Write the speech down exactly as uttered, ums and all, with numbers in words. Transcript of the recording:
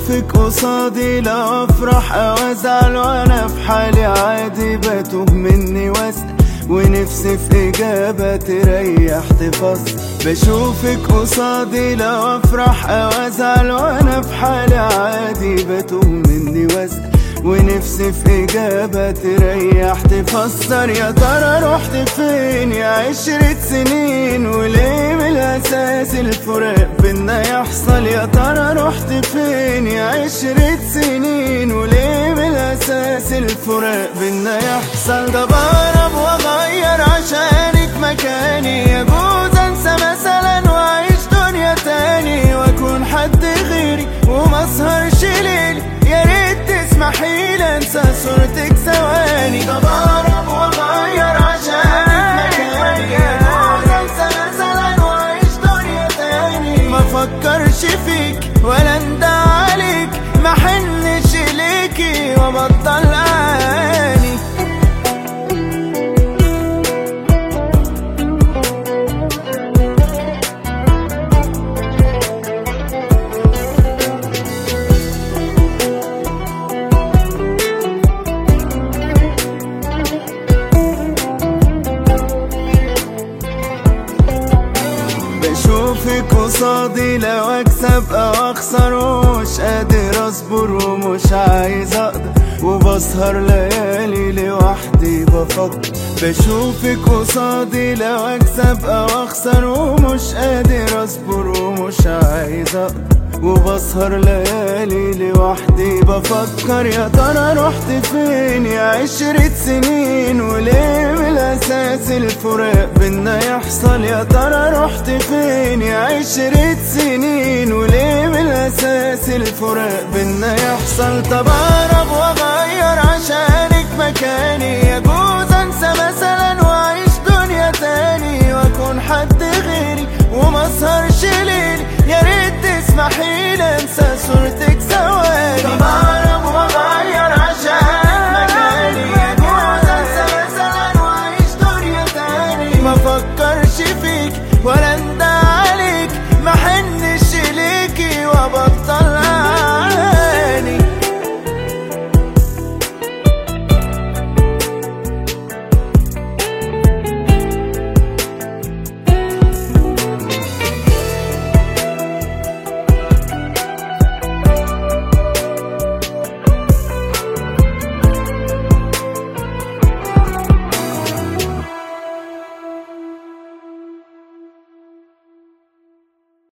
بشوفك قصادي لا افرح او ازعل، وانا في حالي عادي بتوه مني واسأل، ونفسي في اجابة تريح تفصل. بشوفك قصادي لا افرح او ازعل، وانا في حالي عادي بتوه مني واسأل، ونفسي في اجابة تريح تفسر. يا ترى رحت فين يا عشرة سنين، وليه من الاساس الفراق بينا يحصل؟ يا ترى رحت فين يا عشرة سنين، وليه من الاساس الفراق بينا يحصل؟ طب اقرب واغير عشانك مكاني، يجوز انسى مثلا واعيش دنيا تاني، واكون حد غيري وما اسهرش ليلي، يا ريت تسمحيلي انسى صورتك ثواني. طب اقرب واغير عشانك مكاني، يجوز انسى مثلا واعيش دنيا تاني، ما افكرش فيك ولا اندى عليك، ما حنش ليكي وبطل اعاني. بشوفك قصادي لو اكسب او اخسر، ومش قادر اصبر ومش عايز اقدر، وبسهر ليالي لوحدي بفكر. بشوفك قصادي لو اكسب او اخسر، ومش قادر اصبر ومش عايز اقدر، وبسهر ليالي لوحدي بفكر. يا ترى رحت فين يا عشرة سنين، وليه من الاساس الفراق بينا يحصل؟ يا ترى رحت فين يا عشرة سنين، وليه من الاساس الفراق بينا يحصل؟ طب اقرب واغير عشانك مكاني، يجوز انسى مثلا واعيش دنيا تاني، واكون حد غيري وما اسهرش ليلي، يا ريت تسمحيلي انسى صورتك ثواني. طب اقرب واغير عشانك مكاني، يجوز انسى مثلا واعيش دنيا تاني، ما افكرش فيك ولا